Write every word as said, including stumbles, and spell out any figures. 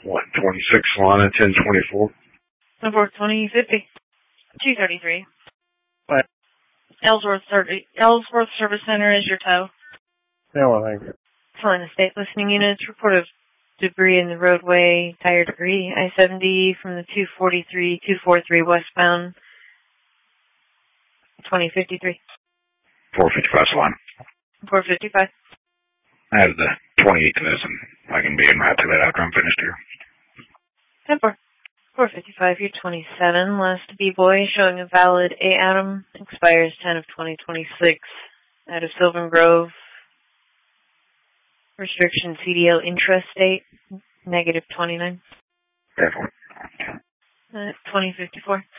What, twenty-six, Solana, ten twenty-four? Number twenty fifty. two thirty-three. What? Ellsworth, Ellsworth Service Center is your tow. Yeah, well, thank you. Solana State Listening Units, report of debris in the roadway, tire debris, I seventy from the two forty-three, two forty-three westbound, twenty fifty-three. four fifty-five, Solana. four fifty-five. I have the twenty-eight to this, and I can be in route to that after I'm finished here. ten four. four fifty-five, you're twenty-seven. Last B-Boy showing a valid A-Atom. Expires ten of twenty twenty-six. Out of Sylvan Grove. Restriction C D L intrastate. Negative twenty-nine. Therefore. Uh, twenty fifty-four.